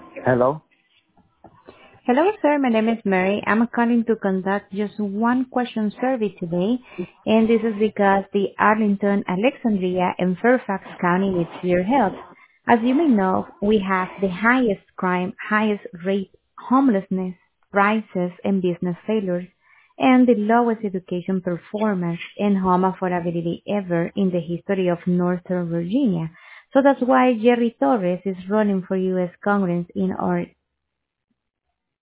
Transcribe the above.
Hello? Hello, sir. My name is Mary. I'm calling to conduct just one question survey today, and this is because the Arlington, Alexandria, and Fairfax County needs your help. As you may know, we have the highest crime, highest rate, homelessness, prices, and business failures, and the lowest education performance and home affordability ever in the history of Northern Virginia. So that's why Jerry Torres is running for U.S. Congress in our